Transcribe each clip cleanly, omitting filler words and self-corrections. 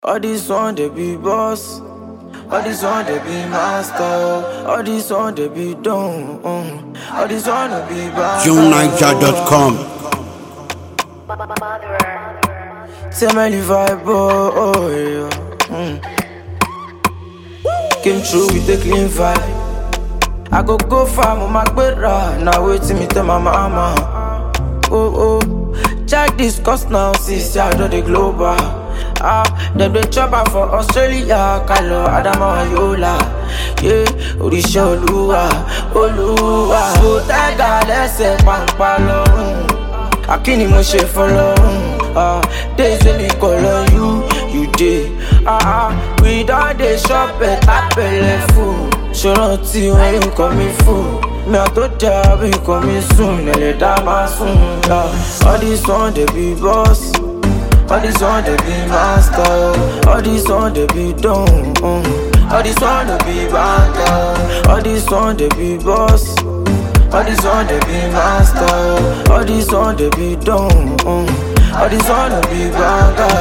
All this one they be boss, all this one they be master, all this one they be done, all this one they be bad. JohnNiger.com. Tell me vibe, oh yeah. Came through with a clean vibe. I go far, my better. Now wait till me tell my mama. Oh, check this cost now, sis, I do the global. Them they chopper for Australia, Kalo, Adama, Yola. Yeah, Orisha, Olua. Oh, Tega, let's say, Pampalo. Akini Moshe follow. They say me call on you did. We done the shop at Apple fool. Show not see when you coming fool. Me a to job, you coming soon. Ele dama soon. All this one they be boss. All this one they be master. All this one they be done. All this one they be banker. All this one they be boss. All this one they be master. All this one they be done. All this one they be banker.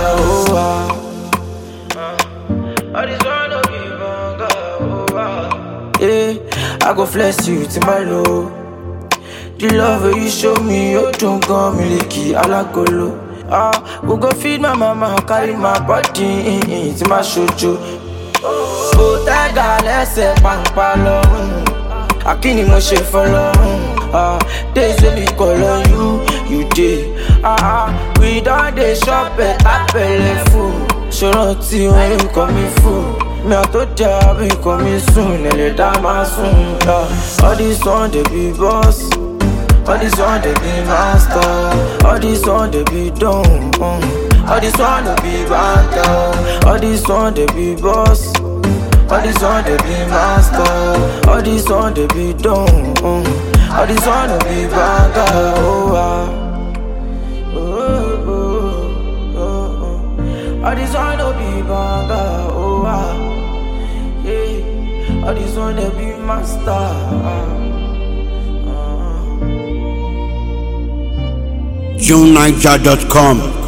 All this one they be banker. Yeah, I go flex you to my low. The love you show me, you don't come miliki alagolo. We go feed my mama, carry my body to my shoujo. Oh, that guy, let's say, Pampalo. Akini Moshe follow. They say me call on you did. We done the shop at Apple fool. Show not see when you coming fool. Me a to job, you coming soon. Ele dama soon. All this one they be boss. All this one they be master. All this one they be done. All this one they be banker. All this one they be boss. All this one they be master. All this one they be done. All this one they be banker. All this one they be banker. Yeah. All this one they be master. JohnNiger.com.